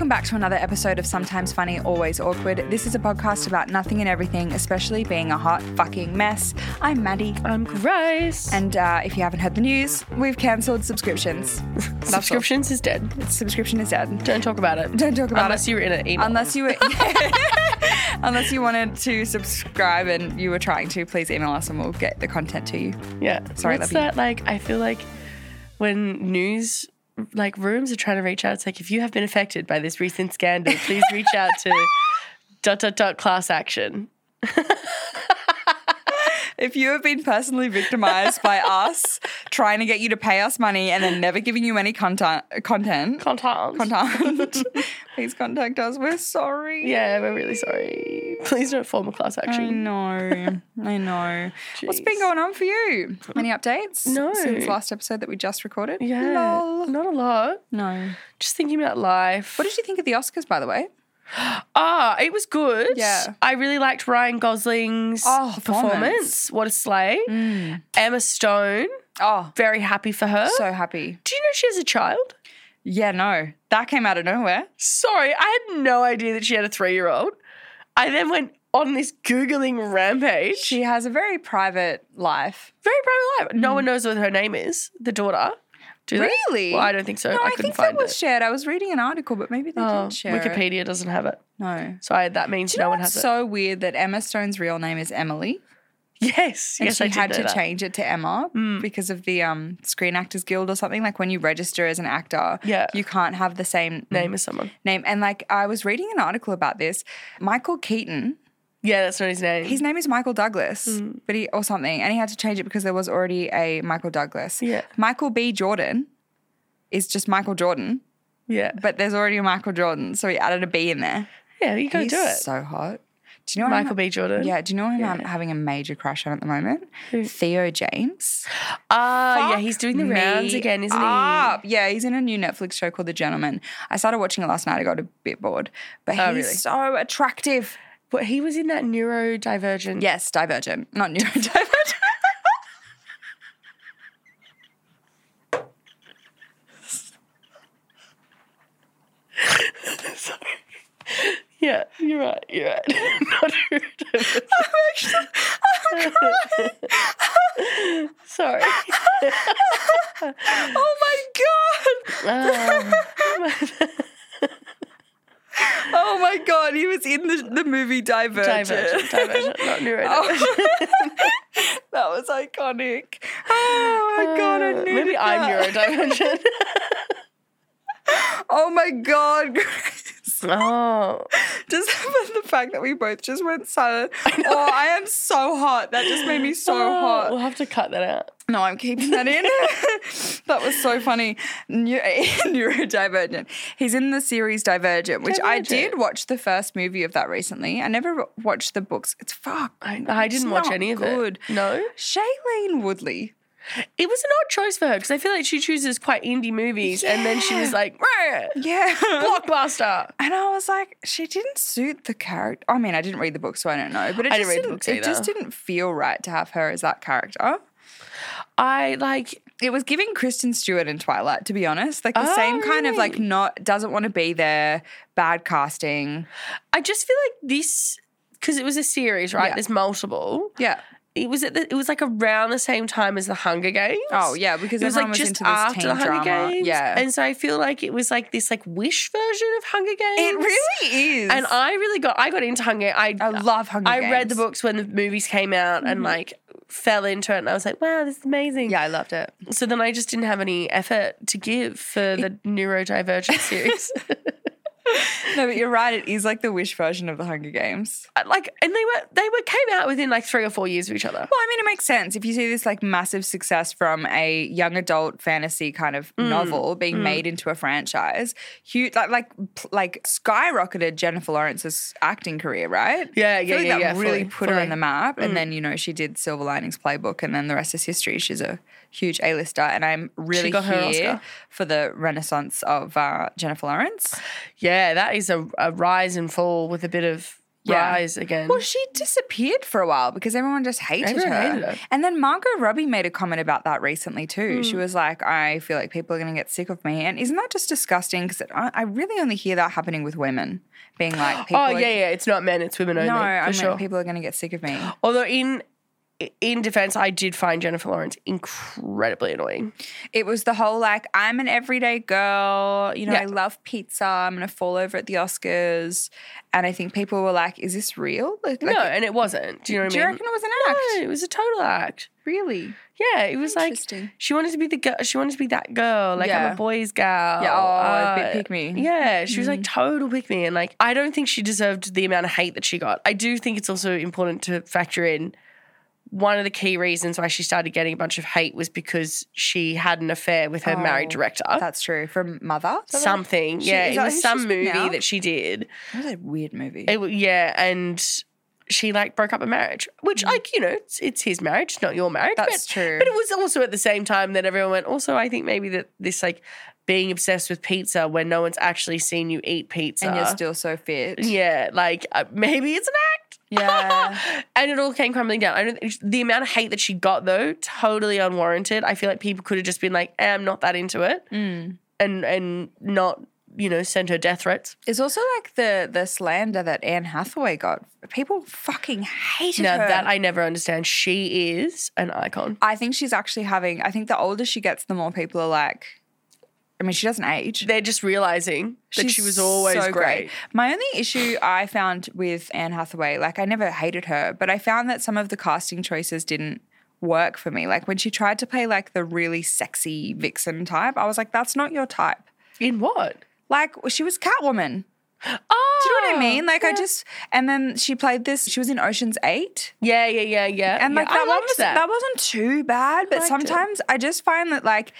Welcome back to another episode of Sometimes Funny, Always Awkward. This is a podcast about nothing and everything, especially being a hot fucking mess. I'm Maddie. I'm Grace. And if you haven't heard the news, we've cancelled subscriptions. Subscriptions is dead. Subscription is dead. Don't talk about it. Don't talk about Unless you were in an email. Unless you were... Unless you wanted to subscribe and you were trying to, please email us and we'll get the content to you. Yeah. Sorry, What's love you. that like? I feel like when news like rooms are trying to reach out, it's like, if you have been affected by this recent scandal, please reach out to ... class action. If you have been personally victimised by us trying to get you to pay us money and then never giving you any content, please contact us. We're sorry. Yeah, we're really sorry. Please don't form a class action. I know. What's been going on for you? Any updates? No. Since last episode that we just recorded? Yeah. Lol. Not a lot. No. Just thinking about life. What did you think of the Oscars, by the way? It was good. Yeah. I really liked Ryan Gosling's performance. What a slay. Emma Stone. Oh, Very happy for her. so happy. Do you know she has a child? Yeah, no. That came out of nowhere. Sorry, I had no idea that she had a 3-year-old. I then went on this Googling rampage. She has a very private life. Very private life. No one knows what her name is, the daughter. Do they? Really? Well, I don't think so. No, I couldn't think find that was it. shared. I was reading an article, but maybe they didn't share it. Wikipedia doesn't have it. No. So that means Do you know no one what's has it. so weird that Emma Stone's real name is Emily? Yes. And Yes, she I did had know to that. change it to Emma because of the Screen Actors Guild or something. Like when you register as an actor, you can't have the same Name as someone. name. And like I was reading an article about this. Michael Keaton, Yeah, that's not his name. his name is Michael Douglas, but or something, and he had to change it because there was already a Michael Douglas. Yeah. Michael B. Jordan is just Michael Jordan, Yeah. but there's already a Michael Jordan, so he added a B in there. Yeah, you gotta He's do it. so hot. Do you know Michael B. Jordan. Yeah, do you know who I'm having a major crush on at the moment? Who? Theo James. Yeah, he's doing the rounds again, isn't he? Yeah, he's in a new Netflix show called The Gentleman. I started watching it last night. I got a bit bored. But he's really? so attractive. But he was in that Neurodivergent. Yes, Divergent, not Neurodivergent. Yeah, you're right. Not Neurodivergent. I'm crying. Sorry. Oh my God. Oh my God, he was in the movie Divergent. Divergent, not Neurodivergent. That was iconic. Oh my God, I needed Maybe I'm that. neurodivergent. Oh my God, Grace. Oh. Just the fact that we both just went silent. Oh, I am so hot. That just made me so hot. We'll have to cut that out. No, I'm keeping that in. That was so funny. Neurodivergent. He's in the series Divergent, which I did watch the first movie of that recently. I never watched the books. It's I didn't watch any of it. No? Shailene Woodley. It was an odd choice for her because I feel like she chooses quite indie movies and then she was like, Yeah. blockbuster. And I was like, she didn't suit the character. I mean, I didn't read the book, so I don't know. But it I just didn't read the books it just either. didn't feel right to have her as that character. It was giving Kristen Stewart in Twilight, to be honest. Like the same kind of like doesn't want to be there, bad casting. I just feel like this, because it was a series, right? Yeah. There's multiple. Yeah. It was like around the same time as the Hunger Games. Oh yeah, because It was everyone like was just into this after teen the Hunger drama. Games. Yeah. And so I feel like it was like this like Wish version of Hunger Games. It really is. And I got into Hunger. I love Hunger Games. I read the books when the movies came out and like fell into it and I was like, wow, this is amazing. Yeah, I loved it. So then I just didn't have any effort to give for the Neurodivergent series. No, but you're right. It is like the Wish version of the Hunger Games. And they came out within like 3 or 4 years of each other. Well, I mean, it makes sense. If you see this like massive success from a young adult fantasy kind of novel being made into a franchise, huge, like skyrocketed Jennifer Lawrence's acting career, right? Yeah, I feel like that really fully, put her on fully. the map. And then, you know, she did Silver Linings Playbook and then the rest is history. She's a huge A-lister and I'm really She got her here Oscar. for the renaissance of Jennifer Lawrence. Yeah, that is a rise and fall with a bit of Yeah. rise again. Well, she disappeared for a while because everyone just Everyone hated her. And then Margot Robbie made a comment about that recently too. Hmm. She was like, I feel like people are going to get sick of me. And isn't that just disgusting? Because I really only hear that happening with women, being like, people yeah. It's not men, it's women only. No, for I mean, sure. people are going to get sick of me. Although in defense, I did find Jennifer Lawrence incredibly annoying. It was the whole like, I'm an everyday girl, you know, Yeah. I love pizza, I'm going to fall over at the Oscars. And I think people were like, is this real? Like, No, and it wasn't. Do you know what I do mean? you reckon it was an act? No, it was a total act. Really? Yeah, it was like Interesting. she wanted to be the girl. She wanted to be that girl. Like I'm Yeah. a boy's gal. Yeah, a bit pick me. Yeah, she was like total pick me, and like I don't think she deserved the amount of hate that she got. I do think it's also important to factor in one of the key reasons why she started getting a bunch of hate was because she had an affair with her married director. That's true. From Mother? Something, She- yeah, is it that was who some she's with movie now? that she did. That was a weird movie. Yeah, and she like broke up a marriage, which like, you know, it's his marriage, not your marriage. That's but, true. But it was also at the same time that everyone went, also, I think maybe that this like being obsessed with pizza when no one's actually seen you eat pizza. And you're still so fit. Yeah, like maybe it's an act. Yeah. And it all came crumbling down. I don't. The amount of hate that she got though, totally unwarranted. I feel like people could have just been like, I'm not that into it, and not, you know, send her death threats. It's also like the slander that Anne Hathaway got. People fucking hated Now her. that I never understand. She is an icon. I think she's actually having, I think the older she gets, the more people are like, I mean, she doesn't age. They're just realizing that She's she was always so great. My only issue I found with Anne Hathaway, like I never hated her, but I found that some of the casting choices didn't work for me. Like when she tried to play like the really sexy vixen type, I was like, that's not your type. In what? Like she was Catwoman. Oh, Do you know what I mean? Like I just, and then she played this, she was in Ocean's 8. Yeah. And like I that one liked was, that. that wasn't too bad, but liked it. sometimes I just find that like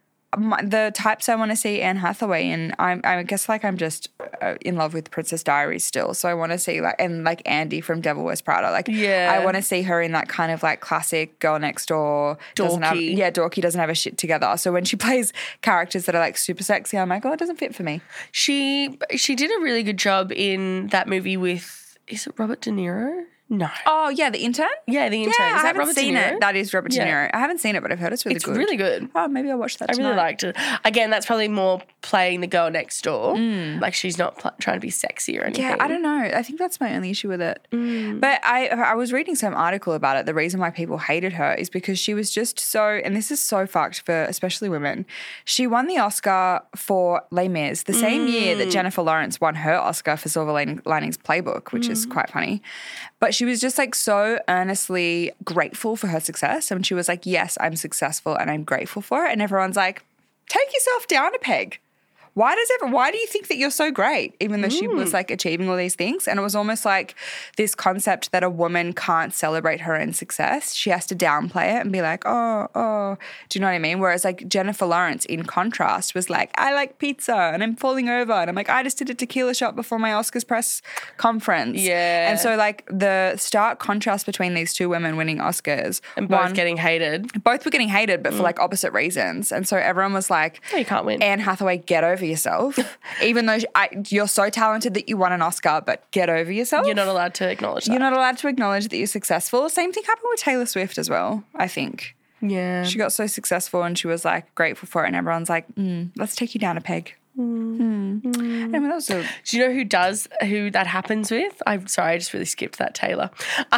the types I want to see Anne Hathaway in, I guess like I'm just in love with Princess Diaries still. So I want to see like, and like Andy from Devil Wears Prada. Like Yeah. I want to see her in that kind of like classic girl next door. Dorky. Dorky doesn't have a shit together. So when she plays characters that are like super sexy, I'm like, oh, it doesn't fit for me. She did a really good job in that movie with, is it Robert De Niro? No. Oh yeah, The Intern? Yeah, The Intern. Yeah, Is I that haven't Robert seen De Niro? it. That is Robert De Yeah. Niro. I haven't seen it, but I've heard it's really It's good. really good. Oh, maybe I'll watch that I tonight. really liked it. Again, that's probably more playing the girl next door. Like she's not trying to be sexy or anything. Yeah, I don't know. I think that's my only issue with it. But I was reading some article about it. The reason why people hated her is because she was just so, and this is so fucked for especially women. She won the Oscar for Les Mis the same year that Jennifer Lawrence won her Oscar for Silver Linings Playbook, which is quite funny. But she was just like so earnestly grateful for her success. And she was like, yes, I'm successful and I'm grateful for it. And everyone's like, take yourself down a peg. Why do you think that you're so great, even though she was like achieving all these things? And it was almost like this concept that a woman can't celebrate her own success. She has to downplay it and be like, oh. Do you know what I mean? Whereas like Jennifer Lawrence, in contrast, was like, I like pizza and I'm falling over. And I'm like, I just did a tequila shot before my Oscars press conference. Yeah. And so like the stark contrast between these two women winning Oscars. And both getting hated. Both were getting hated, but for like opposite reasons. And so everyone was like, Oh, you can't win. Anne Hathaway, get over yourself. Even though you're so talented that you won an Oscar, but get over yourself. You're not allowed to acknowledge that. You're not allowed to acknowledge that you're successful. Same thing happened with Taylor Swift as well, I think. Yeah. She got so successful and she was like grateful for it, and everyone's like, let's take you down a peg. I mean, that was a... Do you know who that happens with? I'm sorry, I just really skipped that Taylor.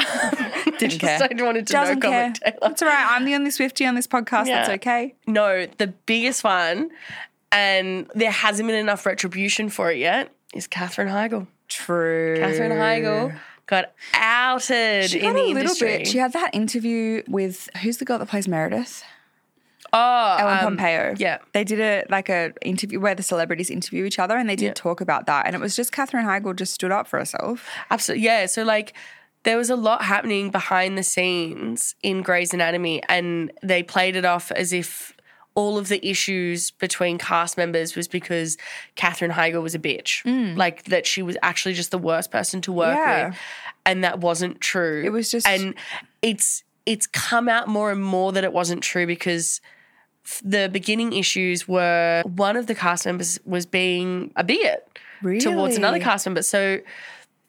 Didn't care. I wanted to Doesn't no care. comment Taylor. It's all right. I'm the only Swiftie on this podcast. Yeah. That's okay. No, the biggest one, and there hasn't been enough retribution for it yet, is Katherine Heigl. True. Katherine Heigl got outed She in got the a little industry. bit. She had that interview with, who's the girl that plays Meredith? Oh, Ellen Pompeo. Yeah. They did a interview where the celebrities interview each other, and they did talk about that. And it was just Katherine Heigl just stood up for herself. Absolutely. Yeah. So like there was a lot happening behind the scenes in Grey's Anatomy, and they played it off as if all of the issues between cast members was because Katherine Heigl was a bitch. Like that she was actually just the worst person to work Yeah. with. And that wasn't true. It was just- And it's come out more and more that it wasn't true, because the beginning issues were one of the cast members was being a bigot towards another Really? cast member. So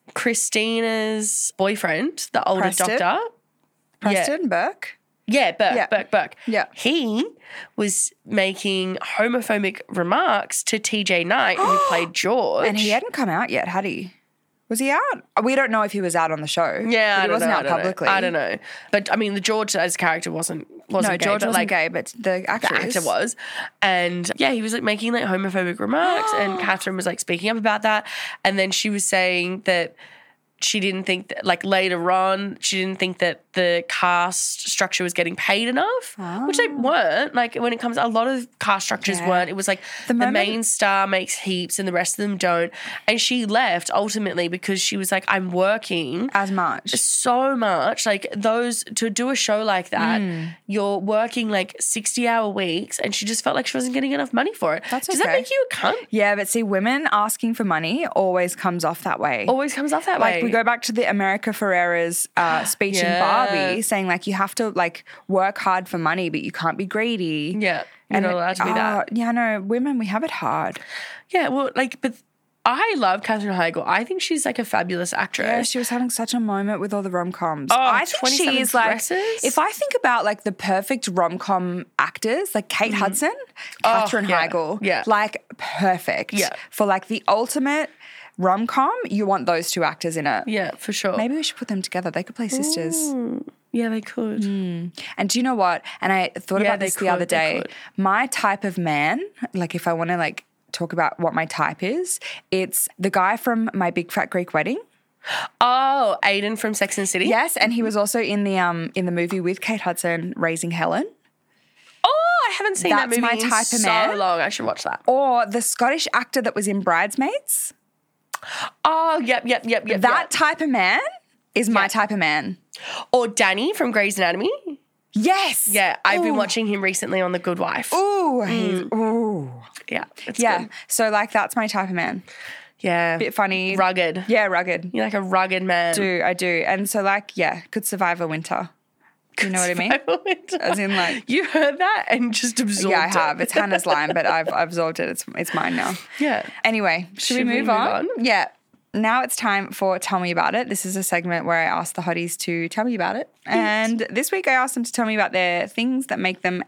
Christina's boyfriend, the older Preston? doctor. Preston Burke. Yeah, Burke. Yeah. He was making homophobic remarks to TJ Knight, who played George. And he hadn't come out yet, had he? Was he out? We don't know if he was out on the show. Yeah, but I he don't wasn't know, out publicly. I don't know. But I mean, the George as character wasn't No, gay, George but, wasn't like, gay, but the actor the actor was. And yeah, he was like making like homophobic remarks and Catherine was like speaking up about that. And then she was saying that she didn't think that, like, later on, she didn't think that the cast structure was getting paid enough, which they weren't. Like, when it comes, a lot of cast structures weren't. It was like the main star makes heaps and the rest of them don't. And she left ultimately because she was like, I'm working as much. so much. Like, those, to do a show like that, you're working like 60-hour weeks, and she just felt like she wasn't getting enough money for it. That's Does that okay. make you a cunt? Yeah, but see, women asking for money always comes off that way. Always comes off that way. Like, we go back to the America Ferrera's speech in Barbie saying, like, you have to, like, work hard for money, but you can't be greedy. Yeah, you're not allowed to be that. Yeah, no, women, we have it hard. Yeah, well, like, but I love Katherine Heigl. I think she's like a fabulous actress. Yeah, she was having such a moment with all the rom-coms. Oh, I think 27 she's like, Dresses? if I think about like the perfect rom-com actors, like Kate Hudson, Katherine Heigl, like perfect. Yeah. For like the ultimate rom-com, you want those two actors in it. Yeah, for sure. Maybe we should put them together. They could play sisters. Yeah, they could. And do you know what? And I thought about this the other day. My type of man, like if I want to like talk about what my type is, it's the guy from My Big Fat Greek Wedding. Oh, Aiden from Sex and the City? Yes, and he was also in the movie with Kate Hudson, Raising Helen. Oh, I haven't seen that That's movie my in type of so man. long. I should watch that. Or the Scottish actor that was in Bridesmaids. Oh, yep. That type of man is my type of man. Or Danny from Grey's Anatomy. Yes. Yeah, I've been watching him recently on The Good Wife. Ooh. Ooh. Yeah, it's Yeah. good. So like that's my type of man. Yeah. Bit funny. Rugged. Yeah, rugged. You're like a rugged man. I do. And so like, yeah, could survive a winter. You know what I mean? As in like, you heard that and just absorbed it. yeah, I have. It's Hannah's line, but I've absorbed it. It's mine now. Yeah. Anyway, should we move on? Yeah. Now it's time for Tell Me About It. This is a segment where I ask the hotties to tell me about it. And this week I asked them to tell me about their things that make them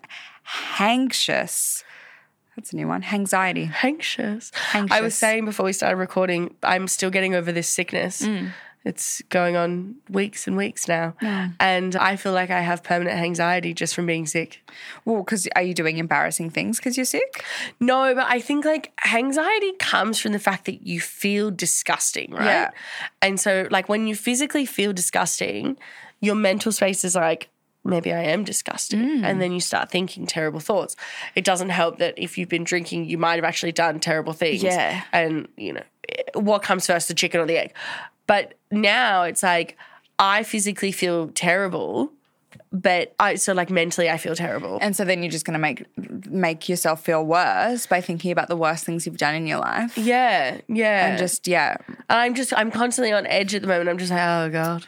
anxious. That's a new one. Anxiety. Anxious. I was saying before we started recording, I'm still getting over this sickness. It's going on weeks and weeks now. And I feel like I have permanent anxiety just from being sick. Well, because are you doing embarrassing things because you're sick? No, but I think like anxiety comes from the fact that you feel disgusting, right? Yeah. And so like when you physically feel disgusting, your mental space is like, maybe I am disgusting. And then you start thinking terrible thoughts. It doesn't help that if you've been drinking, you might have actually done terrible things. Yeah. And, you know, what comes first, the chicken or the egg? But now it's like I physically feel terrible, but so like mentally I feel terrible. And so then you're just going to make yourself feel worse by thinking about the worst things you've done in your life. Yeah. And just, yeah. I'm constantly on edge at the moment. I'm just like, oh God.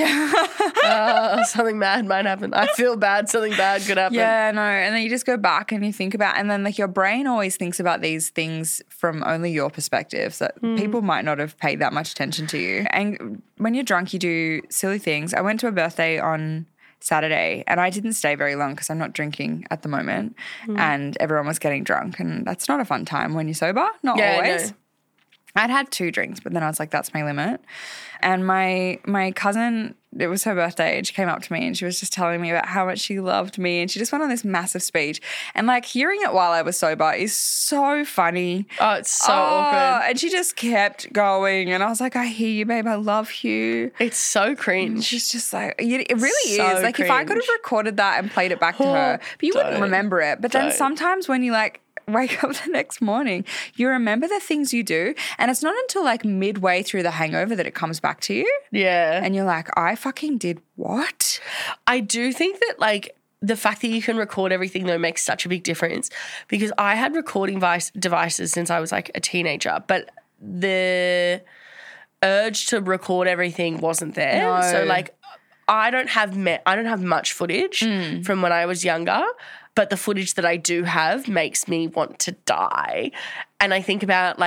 Yeah. Something bad might happen. I feel bad. Something bad could happen. Yeah, no. And then you just go back and you think about, and then like your brain always thinks about these things from only your perspective. So people might not have paid that much attention to you. And when you're drunk, you do silly things. I went to a birthday on Saturday and I didn't stay very long because I'm not drinking at the moment and everyone was getting drunk and that's not a fun time when you're sober. Not always. No. I'd had 2 drinks, but then I was like, that's my limit. And my cousin, it was her birthday, and she came up to me and she was just telling me about how much she loved me, and she just went on this massive speech. And like hearing it while I was sober is so funny. Oh, it's so awkward. And she just kept going, and I was like, I hear you, babe. I love you. It's so cringe. And she's just like, it really So is. Like if I could have recorded that and played it back to her, but you wouldn't remember it. But then sometimes when you like wake up the next morning, you remember the things you do, and it's not until like midway through the hangover that it comes back to you. Yeah. And you're like, I fucking did what? I do think that like the fact that you can record everything though makes such a big difference, because I had recording devices since I was like a teenager, but the urge to record everything wasn't there. No. So like I don't have much footage from when I was younger. But the footage that I do have makes me want to die. And I think about like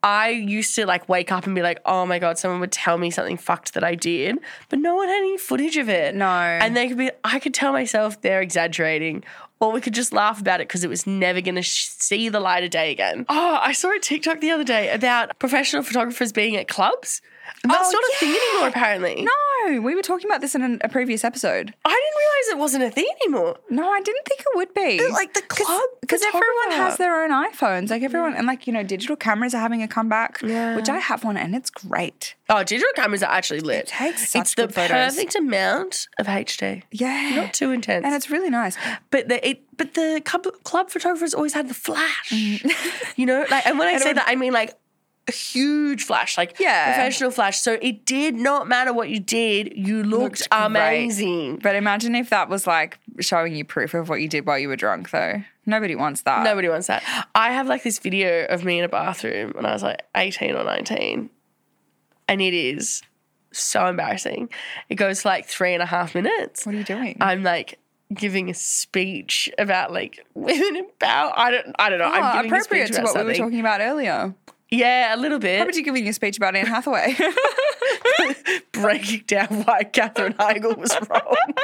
I used to like wake up and be like, oh my God, someone would tell me something fucked that I did, but no one had any footage of it. No. And I could tell myself they're exaggerating, or we could just laugh about it because it was never going to see the light of day again. Oh, I saw a TikTok the other day about professional photographers being at clubs. And that's not a thing anymore, apparently. No, we were talking about this in a previous episode. I didn't realise it wasn't a thing anymore. No, I didn't think it would be. Like the club Because everyone photographer. has their own iPhones. Like everyone, and like, you know, digital cameras are having a comeback, which I have one and it's great. Oh, digital cameras are actually lit. It takes such It's the good photos. perfect amount of HD. Yeah. Not too intense. And it's really nice. But the club photographers always had the flash. You know, like, and when I say that, I mean like a huge flash, like professional flash. So it did not matter what you did, you looked amazing. But imagine if that was like showing you proof of what you did while you were drunk, though. Nobody wants that. Nobody wants that. I have like this video of me in a bathroom when I was like 18 or 19, and it is so embarrassing. It goes for like 3.5 minutes. What are you doing? I'm like giving a speech about like women in power. I don't know. Oh, I'm giving appropriate a speech to about what we were something. talking about earlier. Yeah, a little bit. How about you giving a speech about Anne Hathaway? Breaking down why Katherine Heigl was wronged.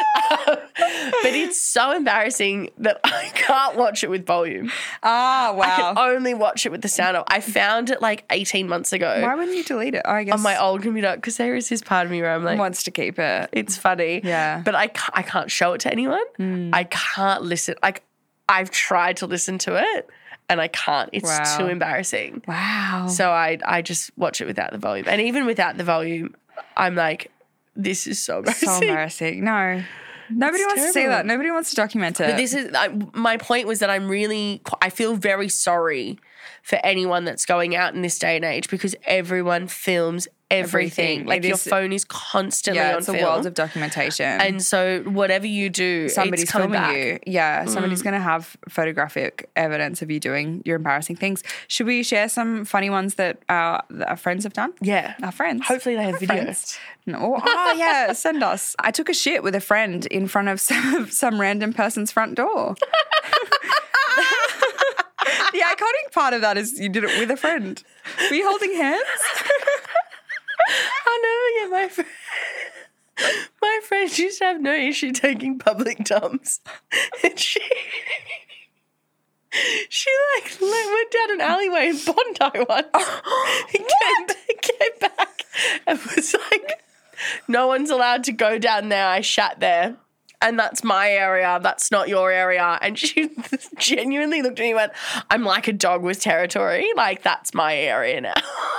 But it's so embarrassing that I can't watch it with volume. Ah, wow. I can only watch it with the sound off. I found it like 18 months ago. Why wouldn't you delete it? Oh, I guess on my old computer, because there is this part of me where I'm like, wants to keep it. it's funny. Yeah. But I can't show it to anyone. I can't listen. Like, I've tried to listen to it and I can't. It's too embarrassing. Wow. So I just watch it without the volume. And even without the volume, I'm like, this is so embarrassing. So embarrassing. No. Nobody wants to see terrible. that. Nobody wants to document it. But this is my point was that I feel very sorry for anyone that's going out in this day and age because everyone films everything. Like your phone is constantly on it's film. a world of documentation. And so whatever you do, somebody's it's coming filming back. you. Yeah, somebody's going to have photographic evidence of you doing your embarrassing things. Should we share some funny ones that our friends have done? Yeah. Our friends. Hopefully they have videos. Friends. No. Oh, yeah, send us. I took a shit with a friend in front of some random person's front door. The iconic part of that is you did it with a friend. Were you holding hands? I never get my friend used to have no issue taking public dumps. And she like went down an alleyway in Bondi once. And came back and was like, no one's allowed to go down there. I shat there. And that's my area. That's not your area. And she genuinely looked at me and went, I'm like a dog with territory. Like, that's my area now.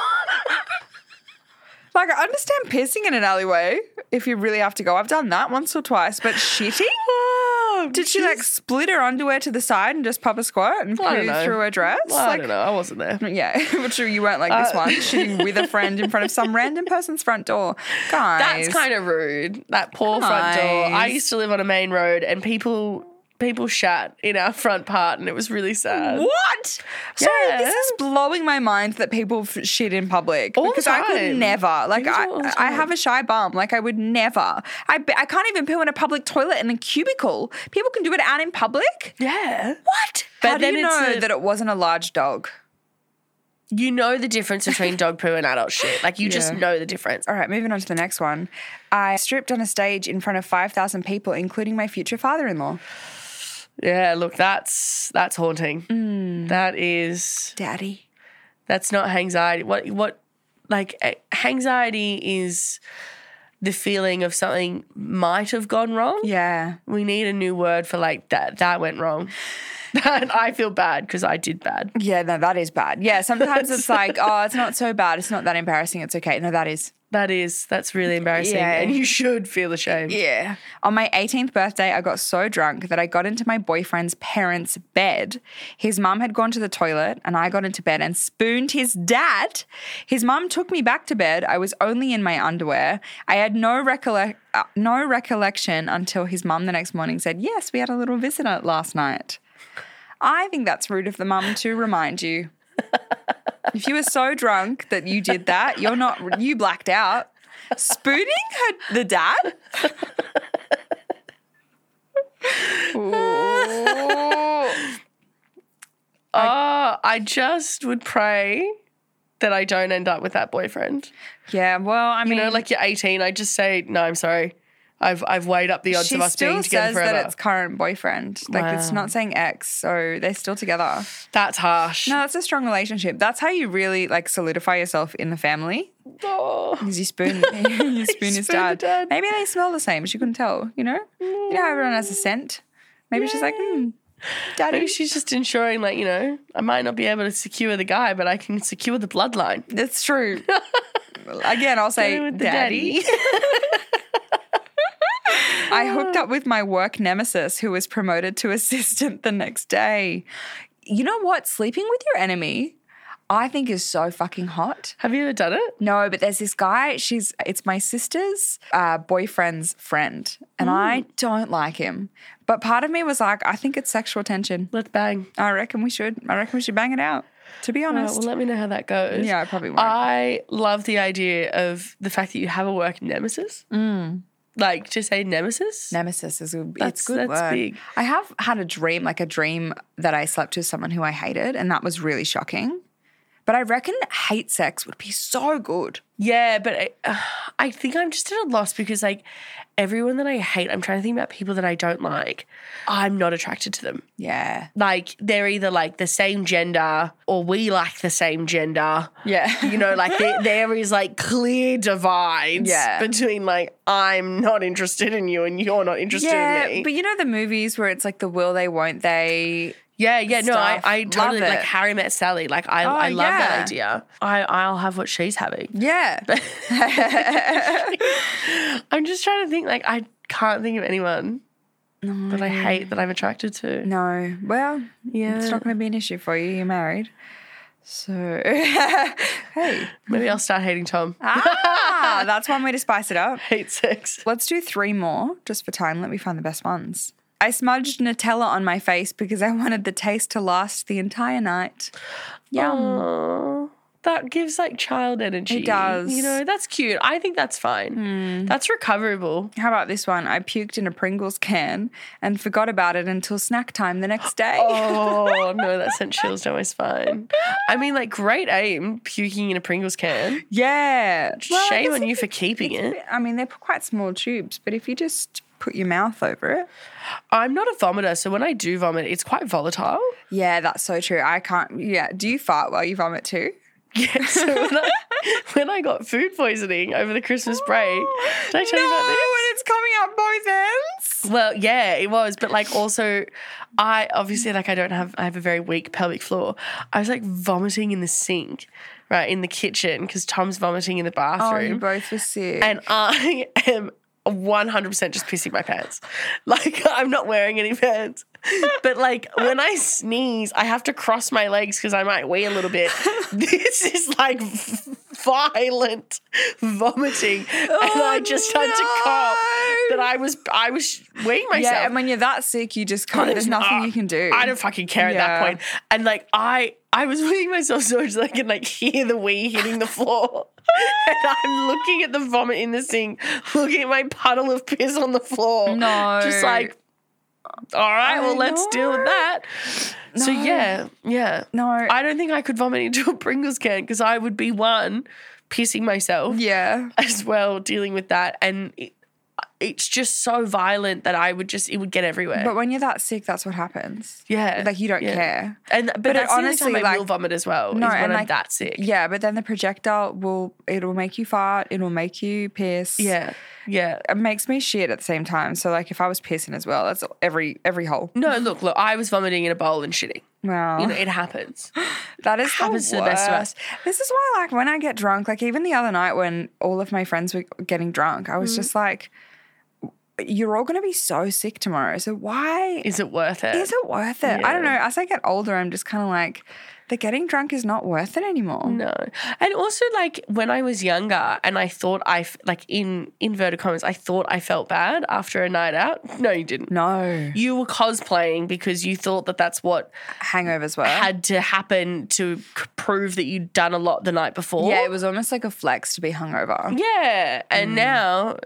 Like, I understand pissing in an alleyway if you really have to go. I've done that once or twice, but shitting? Did she like split her underwear to the side and just pop a squat and poo through her dress? Well, I don't know. I wasn't there. Yeah, but sure you weren't like this one, shitting with a friend in front of some random person's front door. Guys. That's kind of rude. That poor front door. I used to live on a main road and people shat in our front part and it was really sad. What? Sorry, Yeah. this is blowing my mind that people shit in public. All the because I could time. never. Like, People do it all the I time. have a shy bum. Like, I would never. I can't even poo in a public toilet in a cubicle. People can do it out in public? Yeah. What? But How do then you it's know that it wasn't a large dog? You know the difference between dog poo and adult shit. Like, you just know the difference. All right, moving on to the next one. I stripped on a stage in front of 5,000 people, including my future father-in-law. Yeah, look, that's haunting. That is, Daddy. that's not anxiety. What, like, anxiety is the feeling of something might have gone wrong. Yeah. We need a new word for like that went wrong. That I feel bad because I did bad. Yeah, no, that is bad. Yeah, sometimes it's like, oh, it's not so bad. It's not that embarrassing. It's okay. No, that is. That's really embarrassing. Yeah. And you should feel ashamed. Yeah. On my 18th birthday, I got so drunk that I got into my boyfriend's parents' bed. His mum had gone to the toilet and I got into bed and spooned his dad. His mum took me back to bed. I was only in my underwear. I had no recollection until his mum the next morning said, yes, we had a little visitor last night. I think that's rude of the mum to remind you. If you were so drunk that you did that, you blacked out. Spooning the dad? I just would pray that I don't end up with that boyfriend. Yeah, well, I mean, You know, like you're 18, I just say, no, I'm sorry. I've weighed up the odds of us being together forever. She still says that it's current boyfriend. Like, it's not saying ex, so they're still together. That's harsh. No, that's a strong relationship. That's how you really, like, solidify yourself in the family. Oh. Because you spoon his dad. dad. Maybe they smell the same. She couldn't tell, you know? You know how everyone has a scent? Maybe she's like, daddy. Maybe she's just ensuring, like, you know, I might not be able to secure the guy, but I can secure the bloodline. That's true. Again, I'll say with the daddy. I hooked up with my work nemesis who was promoted to assistant the next day. You know what? Sleeping with your enemy, I think is so fucking hot. Have you ever done it? No, but there's this guy, it's my sister's boyfriend's friend, and I don't like him. But part of me was like, I think it's sexual tension. Let's bang. I reckon we should bang it out, to be honest. Well, let me know how that goes. Yeah, I probably won't. I love the idea of the fact that you have a work nemesis. Like, just say nemesis. Nemesis is it's a good that's word. big. I have had a dream that I slept with someone who I hated, and that was really shocking. But I reckon hate sex would be so good. Yeah, but I think I'm just at a loss because, like, everyone that I hate, I'm trying to think about people that I don't like. I'm not attracted to them. Yeah. Like, they're either, like, the same gender or we like the same gender. Yeah. You know, like, there is, like, clear divides between, like, I'm not interested in you and you're not interested in me. But you know the movies where it's like the will they, won't they? Yeah, no, I totally Love it. like Harry Met Sally. Like I love that idea. I'll have what she's having. Yeah. I'm just trying to think. Like I can't think of anyone that I hate that I'm attracted to. No. Well, Yeah, it's not going to be an issue for you. You're married. So, hey. Maybe I'll start hating Tom. That's one way to spice it up. Hate sex. Let's do 3 more just for time. Let me find the best ones. I smudged Nutella on my face because I wanted the taste to last the entire night. Yum. Aww. That gives like child energy. It does. You know, that's cute. I think that's fine. That's recoverable. How about this one? I puked in a Pringles can and forgot about it until snack time the next day. Oh, no, that sent chills down my spine. I mean, like, great aim, puking in a Pringles can. Yeah. Well, Shame on you for keeping it. I mean, they're quite small tubes, but if you just put your mouth over it. I'm not a vomiter, so when I do vomit, it's quite volatile. Yeah, that's so true. I can't. Yeah. Do you fart while you vomit too? Yeah, so when I got food poisoning over the Christmas break, did I tell you about this? No, and it's coming out both ends. Well, yeah, it was, but like also, I have a very weak pelvic floor. I was like vomiting in the sink, right, in the kitchen because Tom's vomiting in the bathroom. Oh, you both were sick. And I am 100% just pissing my pants. Like, I'm not wearing any pants. But, like, when I sneeze, I have to cross my legs because I might wee a little bit. This is, like, violent vomiting. And I just had to cop that I was weeing myself. Yeah, and when you're that sick, you just can't. There's nothing you can do. I don't fucking care at that point. And, like, I was weeing myself so much that I could, like, hear the wee hitting the floor. And I'm looking at the vomit in the sink, looking at my puddle of piss on the floor. No. Just like, all right, well, let's deal with that. No. So, yeah. No. I don't think I could vomit into a Pringles can because I would be pissing myself. Yeah. As well, dealing with that. And it's just so violent that it would get everywhere. But when you're that sick, that's what happens. Yeah. Like, you don't care. But that's honestly, the only time I like, will vomit as well, no, is when and I'm like, that sick. Yeah, but then the projectile it'll make you fart, it'll make you piss. Yeah. It makes me shit at the same time. So, like, if I was pissing as well, that's every hole. No, look, I was vomiting in a bowl and shitting. Wow. You know, it happens. That is happens the to the best of worst. us. This is why, like, when I get drunk, like, even the other night when all of my friends were getting drunk, I was just like, you're all going to be so sick tomorrow. So why is it worth it? Is it worth it? Yeah. I don't know. As I get older, I'm just kind of like, the getting drunk is not worth it anymore. No. And also, like, when I was younger and I thought in inverted commas, I thought I felt bad after a night out. No, you didn't. No. You were cosplaying because you thought that that's what hangovers were. Had to happen to prove that you'd done a lot the night before. Yeah, it was almost like a flex to be hungover. Yeah. And now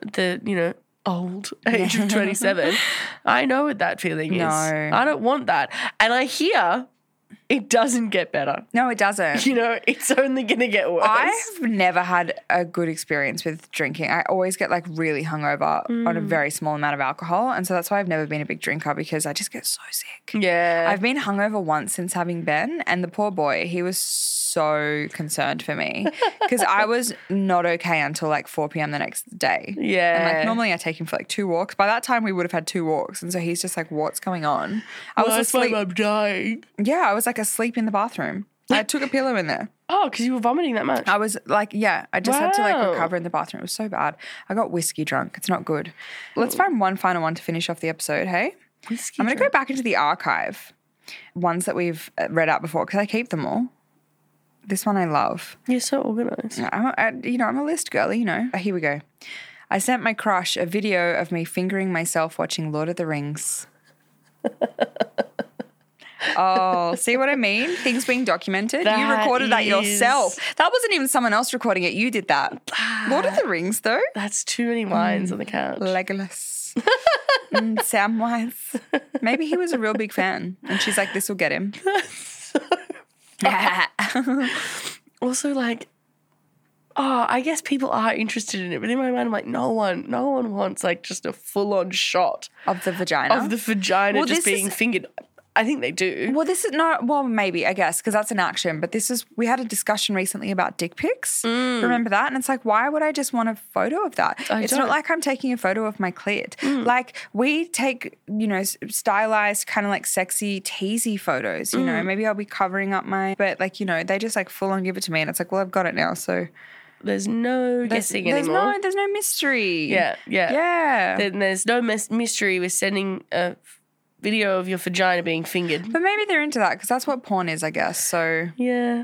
old age of 27, I know what that feeling is. No. I don't want that. And I hear it doesn't get better. No, it doesn't. You know, it's only going to get worse. I've never had a good experience with drinking. I always get like really hungover on a very small amount of alcohol. And so that's why I've never been a big drinker, because I just get so sick. Yeah. I've been hungover once since having Ben, and the poor boy, he was so concerned for me because I was not okay until like 4 p.m. the next day. Yeah. And like normally I take him for like 2 walks. By that time we would have had 2 walks. And so he's just like, what's going on? I was asleep. I'm dying. Yeah, I was like asleep in the bathroom. I took a pillow in there. Oh, because you were vomiting that much. I was like, yeah, I just had to like Wow. recover in the bathroom. It was so bad. I got whiskey drunk. It's not good. Let's find one final one to finish off the episode, hey? Whiskey I'm going to go back into the archive, ones that we've read out before, because I keep them all. This one I love. You're so organised. I'm a list girl, you know. Here we go. I sent my crush a video of me fingering myself watching Lord of the Rings. Oh, see what I mean? Things being documented. You That recorded that is- yourself. That wasn't even someone else recording it. You did that. Lord of the Rings, though. That's too many wines on the couch. Legolas. Samwise. Maybe he was a real big fan. And she's like, this will get him. Also, like, I guess people are interested in it, but in my mind, I'm like, no one wants like just a full-on shot Of the vagina. of the vagina Well, just this being is- fingered. I think they do. Well, this is not, well, maybe, I guess, because that's an action. But we had a discussion recently about dick pics. Remember that? And it's like, why would I just want a photo of that? It's don't. not like I'm taking a photo of my clit. Like, we take, stylized, kind of like sexy, teasy photos, you know. Maybe I'll be covering up but like, they just like full on give it to me. And it's like, well, I've got it now. So There's no guessing anymore. there's no mystery. Yeah. Yeah. There's no mystery with sending a video of your vagina being fingered. But maybe they're into that because that's what porn is, I guess. So Yeah.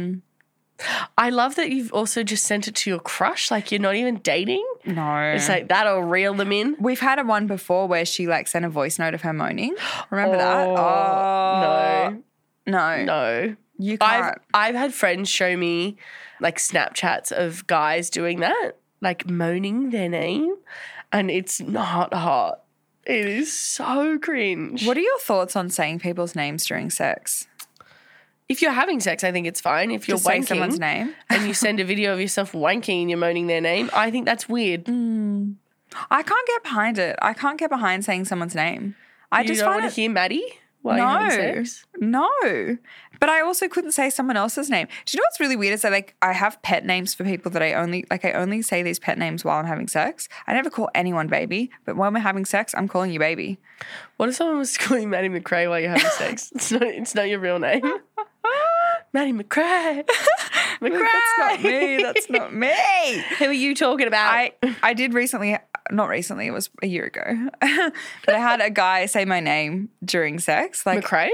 I love that you've also just sent it to your crush. Like, you're not even dating. no. It's like, that'll reel them in. We've had one before where she like sent a voice note of her moaning. Remember that? No. No. No. You can't. I've had friends show me like Snapchats of guys doing that, like moaning their name, and it's not hot. It is so cringe. What are your thoughts on saying people's names during sex? If you're having sex, I think it's fine. If you're Just say wanking someone's name. and you send a video of yourself wanking and you're moaning their name, I think that's weird. I can't get behind it. I can't get behind saying someone's name. I You just don't find want it. to hear Maddie while you're having sex? No. But I also couldn't say someone else's name. Do you know what's really weird is that like I have pet names for people that I only say these pet names while I'm having sex. I never call anyone baby, but when we're having sex, I'm calling you baby. What if someone was calling Maddie McRae while you're having sex? It's not your real name. Maddie McRae. McRae. That's not me. That's not me. Who are you talking about? I did recently, not recently, it was a year ago, but I had a guy say my name during sex. Like, McRae?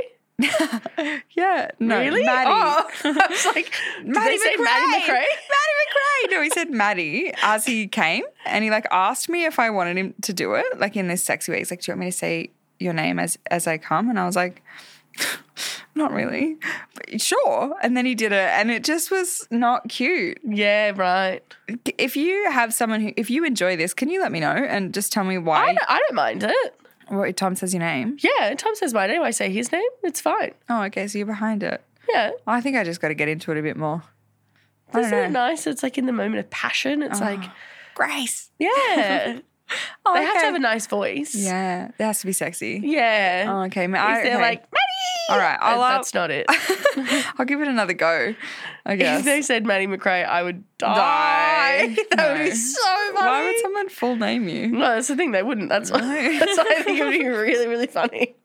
yeah, no, Really? Maddie. Oh, I was like, did they say Maddie McRae? Maddie McRae. No, he said Maddie as he came, and he like asked me if I wanted him to do it, like in this sexy way. He's like, "Do you want me to say your name as I come?" And I was like, "Not really, but sure." And then he did it, and it just was not cute. Yeah, right. If you have someone if you enjoy this, can you let me know and just tell me why? I don't mind it. What Tom says your name? Yeah, Tom says my name. I say his name. It's fine. Oh, okay, so you're behind it. Yeah. I think I just got to get into it a bit more. I Isn't don't it know. nice? It's like in the moment of passion. It's like, Grace. yeah. Oh, They have to okay. have a nice voice. Yeah, it has to be sexy. Yeah. Oh, okay. If they're like, Maddie! All right, that's not it. I'll give it another go, I guess. If they said Maddie McRae, I would die. That would be No. so funny. Why would someone full name you? No, that's the thing. They wouldn't. That's why, that's why I think it would be really, really funny.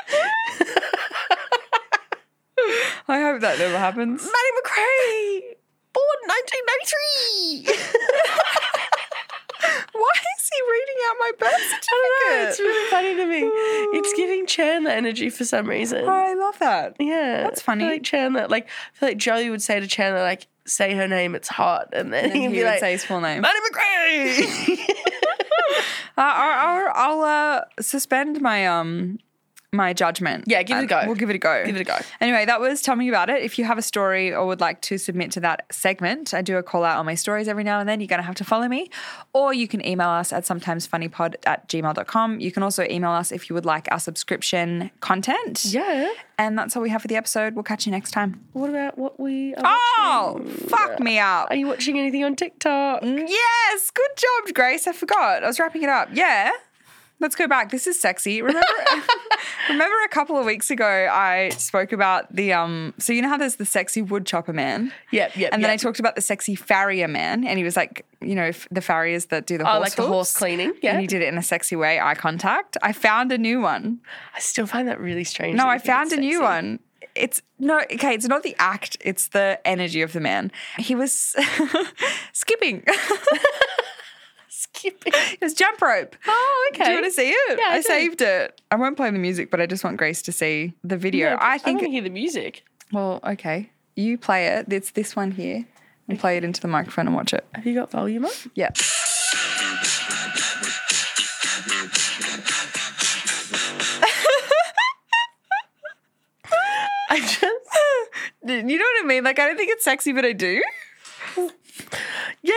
I hope that never happens. Maddie McRae, born 1993. Why is he reading out my birth certificate? I don't know. It's really funny to me. It's giving Chandler energy for some reason. Oh, I love that. Yeah, That's funny. I feel like Chandler, I feel like Joey would say to Chandler, like, say her name, it's hot, and then And he'd he be would like, say his full name. Maddie McRae. I'll suspend my my judgment. Yeah, give it a go. We'll give it a go. Give it a go. Anyway, that was Tell Me About It. If you have a story or would like to submit to that segment, I do a call out on my stories every now and then. You're going to have to follow me. Or you can email us at sometimesfunnypod@gmail.com. You can also email us if you would like our subscription content. Yeah. And that's all we have for the episode. We'll catch you next time. What about what we are watching? Fuck me up. Are you watching anything on TikTok? Yes. Good job, Grace. I forgot. I was wrapping it up. Yeah. Let's go back. This is sexy. Remember a couple of weeks ago I spoke about the so you know how there's the sexy wood chopper man? Yep. And then I talked about the sexy farrier man, and he was like, you know, the farriers that do the horse like the hooves. horse cleaning. Yeah. And he did it in a sexy way, eye contact. I found a new one. I still find that really strange. No, I found a new one. It's not the act, it's the energy of the man. He was skipping. Skipping. It was jump rope. Oh, okay. Do you want to see it? Yeah, I do. Saved it. I won't play the music, but I just want Grace to see the video. Yeah, I I think. want to hear the music. Well, okay. You play it. It's this one here. And play it into the microphone and watch it. Have you got volume on? Yeah. I just. You know what I mean? Like, I don't think it's sexy, but I do. Yeah,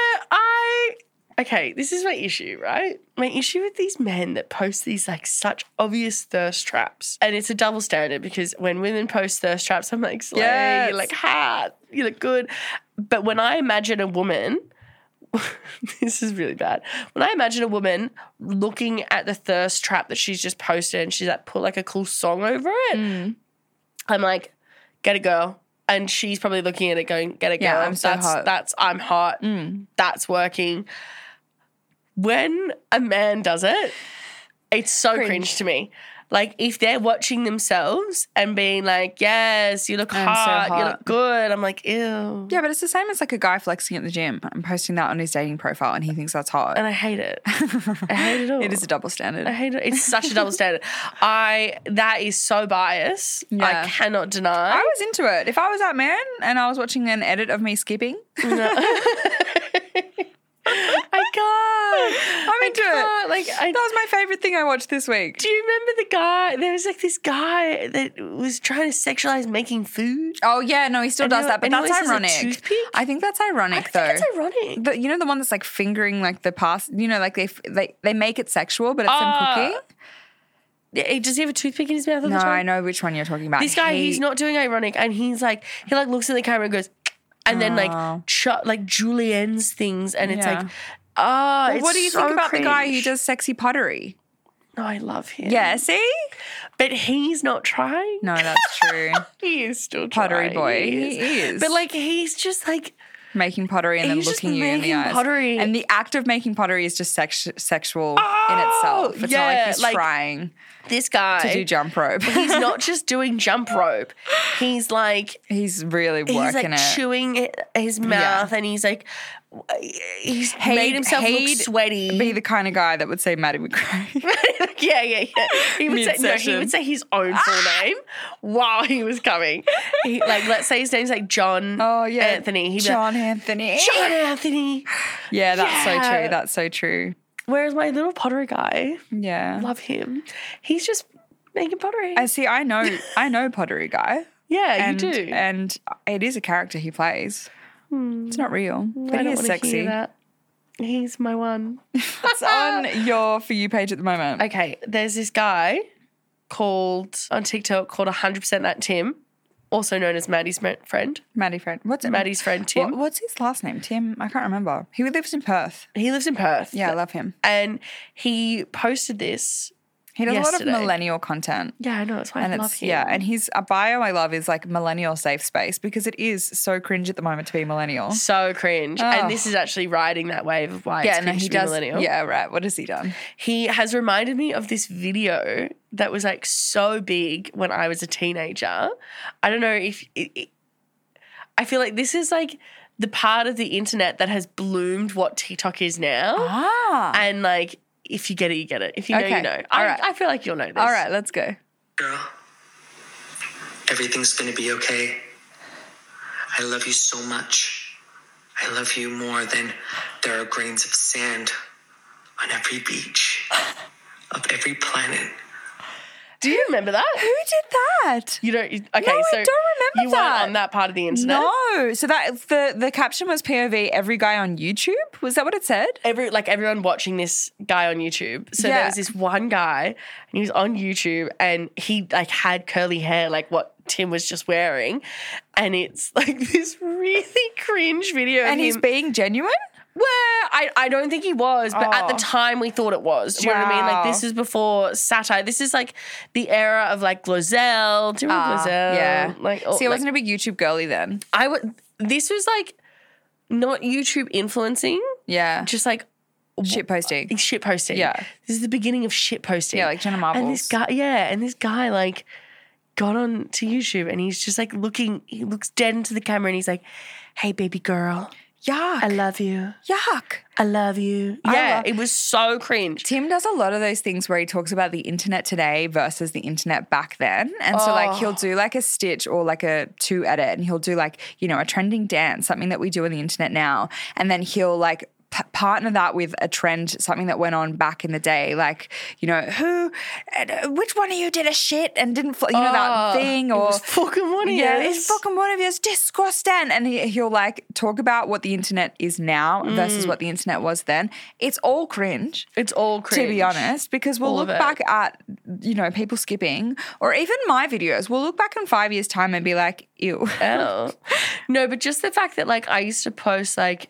Okay, this is my issue, right? My issue with these men that post these like such obvious thirst traps. And it's a double standard because when women post thirst traps, I'm like, slay, Yes. you look hot, you look good. But when I imagine a woman, this is really bad. When I imagine a woman looking at the thirst trap that she's just posted and she's like put like a cool song over it, I'm like, get a girl. And she's probably looking at it going, get a girl. Yeah, I'm so hot. I'm hot. That's working. When a man does it, it's so cringe to me. Like, if they're watching themselves and being like, yes, you look I'm so hot, you hot. look good, I'm like, ew. Yeah, but it's the same as like a guy flexing at the gym and posting that on his dating profile and he thinks that's hot. And I hate it. I hate it all. It is a double standard. I hate it. It's such a double standard. That is so biased. Yeah. I cannot deny. I was into it. If I was that man and I was watching an edit of me skipping, I can't. I'm into it. Like, That was my favourite thing I watched this week. do you remember the guy? There was like this guy that was trying to sexualize making food. Oh, yeah, no, he still does that, but and he that's always has a ironic. toothpick? I think that's ironic, I though. think it's ironic. You know the one that's like fingering like the past, you know, like they make it sexual, but it's them cooking? Does he have a toothpick in his mouth all No, the time? I know which one you're talking about. This guy, he's not doing ironic, and he's like, he like looks at the camera and goes, and then like juliennes things, and it's like, it's what do you so think about the guy who cringe. does sexy pottery? Oh, I love him. Yeah, see? But he's not trying. No, that's true. He is still Pottery trying. boy. He is. But like, he's just like, Making pottery and then He's just looking you in the making eyes. pottery. And the act of making pottery is just sexual in itself. It's not yeah, like he's like, trying this guy. to do jump rope. He's not just doing jump rope. He's like, He's really working he's like it. chewing his mouth, and he's like, he's made himself look he'd sweaty. Be the kind of guy that would say Maddie McRae. yeah. He would say Mid-session. he would say his own full name while he was coming. Like, let's say his name's like John. Oh yeah, Anthony. He'd be like, John Anthony. John Anthony. Yeah, that's so Yeah. true. That's so true. Whereas my little pottery guy, Yeah. love him. He's just making pottery. I see. I know Pottery Guy. Yeah, And, you do. and it is a character he plays. It's not real, but I he don't is want to sexy. hear that. He's my one. It's on your For You page at the moment. Okay, there's this guy on TikTok called 100% That Tim, also known as Maddie's friend. Maddie friend. What's it? Maddie's friend Tim. What's his last name? Tim? I can't remember. He lives in Perth. He lives in Perth. Yeah, I love him. And he posted this. He does a lot yesterday. of millennial content. Yeah, I know. That's why I love him. Yeah, and his bio I love is like millennial safe space because it is so cringe at the moment to be millennial. So cringe. Oh. And this is actually riding that wave of why it's cringe to be millennial. Yeah, right. What has he done? He has reminded me of this video that was like so big when I was a teenager. I don't know if I feel like this is like the part of the internet that has bloomed what TikTok is now. Ah. And like, if you get it, you get it. If you know, Okay. you know. All right. I feel like you'll know this. All right, let's go. Girl, everything's gonna be okay. I love you so much. I love you more than there are grains of sand on every beach of every planet. Do you remember that? Who did that? You don't. Okay, No, I so don't remember you that. weren't on that part of the internet. No. So that the caption was POV every guy on YouTube. Was that what it said? Everyone watching this guy on YouTube. So there Yeah. was this one guy, and he was on YouTube, and he like had curly hair, like what Tim was just wearing, and it's like this really cringe video. And of he's him. being genuine? Well, I don't think he was, but at the Oh. time we thought it was. Do you know what I mean? Like Wow. this is before satire. This is like the era of like Glozell. Do you remember Glozell? Yeah. Like, See, I wasn't a big YouTube girly then. This was like not YouTube influencing, Yeah. just like Shit posting. shit posting. Yeah. This is the beginning of shit posting. Yeah, like Jenna Marbles. And this guy like got on to YouTube and he's just like he looks dead into the camera and he's like, "Hey baby girl, Yuck. I love you. Yuck. I love you." Yeah, it was so cringe. Tim does a lot of those things where he talks about the internet today versus the internet back then. And so like he'll do like a stitch or like a 2 edit and he'll do like, you know, a trending dance, something that we do on the internet now. And then he'll like partner that with a trend, something that went on back in the day, like, you know, which one of you did a shit and didn't, you know, that thing, or It was fucking one of yeah, yours. it's fucking one of yours, disgusting. And he'll like talk about what the internet is now versus what the internet was then. It's all cringe. It's all cringe. To be honest, because we'll All look of it. back at, you know, people skipping, or even my videos. We'll look back in 5 years' time and be like, ew. Oh. No, but just the fact that like I used to post like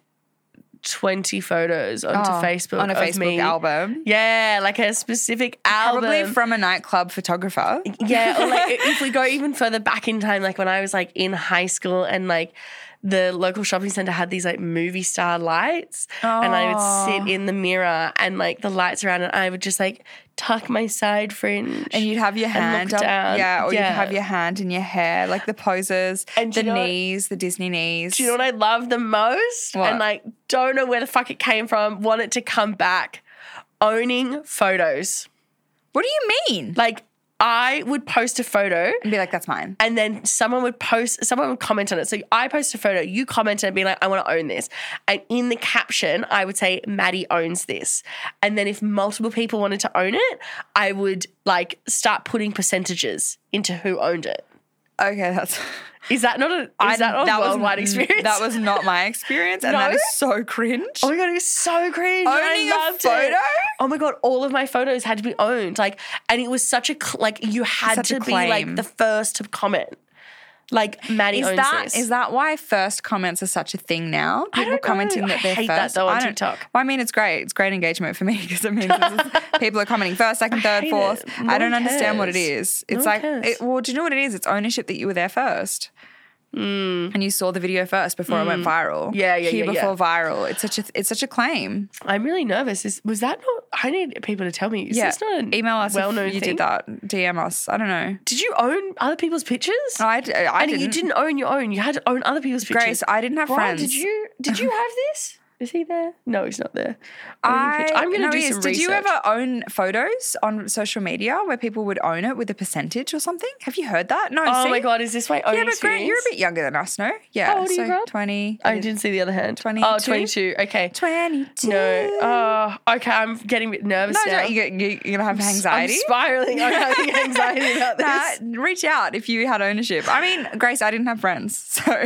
20 photos onto Facebook on a of Facebook me. album. Yeah, like a specific album. Probably from a nightclub photographer. Yeah, or like if we go even further back in time, like when I was like in high school and like the local shopping center had these like movie star lights and I would sit in the mirror and like the lights around and I would just like tuck my side fringe. And you'd have your hand look up. down. Yeah, or Yeah. you'd have your hand in your hair, like the poses, And do the you know what- knees, the Disney knees. Do you know what I love the most? What? And like don't know where the fuck it came from, want it to come back. Owning photos. What do you mean? Like I would post a photo And be like, that's mine. and then someone would comment on it. So I post a photo, you comment and be like, I want to own this. And in the caption, I would say, Maddie owns this. And then if multiple people wanted to own it, I would like start putting percentages into who owned it. Okay, that's... Is that not a worldwide experience? That was not my experience, and No? that is so cringe. Oh my God, it was so cringe. and I Owning a loved photo? it. Oh my God, all of my photos had to be owned. Like, and it was such a, you had Such a to be like claim. the first to comment. Like, Maddie owns this. Is that why first comments are such a thing now? People don't know. commenting that I they're hate first. that though on I don't- TikTok. Well, I mean, it's great. It's great engagement for me because it means people are commenting first, second, third, hate fourth. it. No I don't one understand what it cares. is. It's No like, one cares. well, do you know what it is? It's ownership that you were there first. And you saw the video first before it went viral. Yeah, Here yeah. before viral. It's such a claim. I'm really nervous. Was that not? I need people to tell me. Is this not an Email us well-known if you thing? did that. DM us. I don't know. Did you own other people's pictures? I and didn't. you didn't own your own. You had to own other people's pictures. Grace, I didn't have Brian, friends. Did you have this? Is he there? No, he's not there. I'm going to No, do he is. some Did research. you ever own photos on social media where people would own it with a percentage or something? Have you heard that? No. Oh see? my God, is this my own Yeah, but Grant, experience? you're a bit younger than us, no? Yeah. How old are you, so Grant? 20. I didn't see the other hand. 22? Oh, 22. Okay. 22. No. Oh, okay. I'm getting a bit nervous No, now. you're going to have anxiety. I'm spiraling. I'm having anxiety about this. Nah, reach out if you had ownership. I mean, Grace, I didn't have friends, so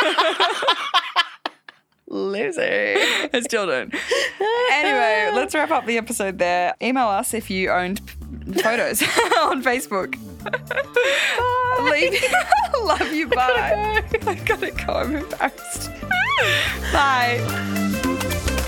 Loser. I still don't. Anyway, let's wrap up the episode there. Email us if you owned photos on Facebook. Leave. Love you. Bye. I gotta go. I'm embarrassed. Bye.